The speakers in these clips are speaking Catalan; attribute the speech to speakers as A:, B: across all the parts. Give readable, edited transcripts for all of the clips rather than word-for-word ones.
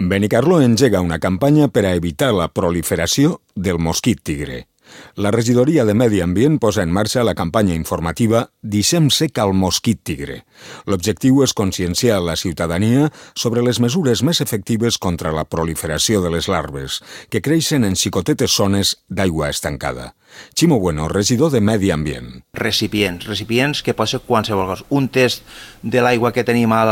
A: Benicarló engega una campanya per a evitar la proliferació del mosquit tigre. La regidoria de Medi Ambient posa en marxa la campanya informativa Deixem seca el mosquit tigre. L'objectiu és conscienciar la ciutadania sobre les mesures més efectives contra la proliferació de les larves, que creixen en xicotetes zones d'aigua estancada. Ximo Bueno, regidor de Medi Ambient.
B: Recipients que pot ser qualsevol cosa. Un test de l'aigua que tenim a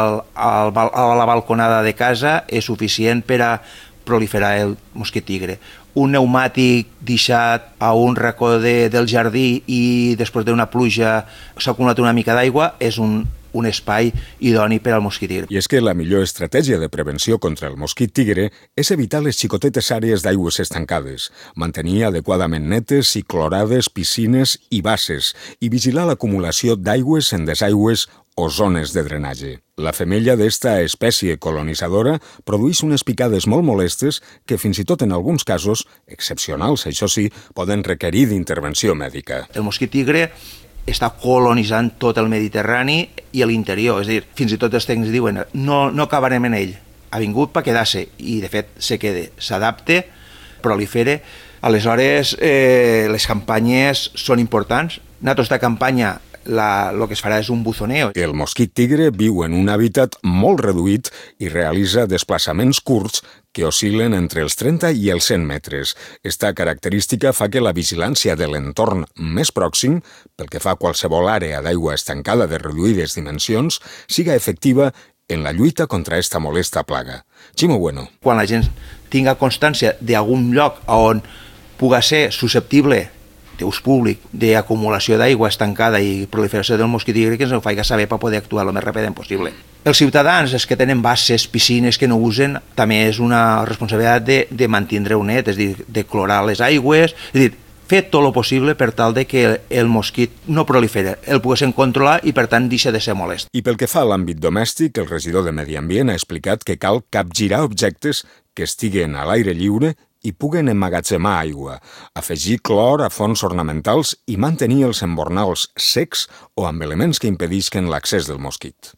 B: la balconada de casa és suficient per a proliferar el mosquit tigre. Un pneumàtic deixat a un racó del jardí i després d'una pluja s'ha acumulat una mica d'aigua és un espai idoni per al mosquit tigre.
A: I és que la millor estratègia de prevenció contra el mosquit tigre és evitar les xicotetes àrees d'aigües estancades, mantenir adequadament netes i clorades piscines i basses i vigilar l'acumulació d'aigües en desaigües o zones de drenatge. La femella d'esta espècie colonitzadora produeix unes picades molt molestes que fins i tot en alguns casos, excepcionals això sí, poden requerir d'intervenció mèdica.
B: El mosquit tigre està colonitzant tot el Mediterrani i l'interior, és a dir, fins i tot els tècnics diuen no acabarem en ell, ha vingut per quedar-se i de fet se queda, s'adapta, prolifera. Aleshores les campanyes són importants. Nosaltres esta campanya el que es farà és un buzoneo.
A: El mosquit tigre viu en un hàbitat molt reduït i realitza desplaçaments curts que oscil·len entre els 30 i els 100 metres. Esta característica fa que la vigilància de l'entorn més pròxim, pel que fa a qualsevol àrea d'aigua estancada de reduïdes dimensions, siga efectiva en la lluita contra esta molesta plaga. Ximo Bueno.
B: Quan la gent tinga constància d'algun lloc on puga ser susceptible d'ús públic, d'acumulació d'aigua estancada i proliferació del mosquit tigre, que ens ho faci saber per poder actuar el més ràpidament possible. Els ciutadans, els que tenen basses, piscines que no usen, també és una responsabilitat de mantenir-ho net, és a dir, de clorar les aigües, és a dir, fer tot el possible per tal de que el mosquit no prolifera, el poguéssim controlar i per tant deixa de ser molest.
A: I pel que fa a l'àmbit domèstic, el regidor de Medi Ambient ha explicat que cal capgirar objectes que estiguen a l'aire lliure i puguen emmagatzemar aigua, afegir clor a fonts ornamentals i mantenir els embornals secs o amb elements que impedisquen l'accés del mosquit.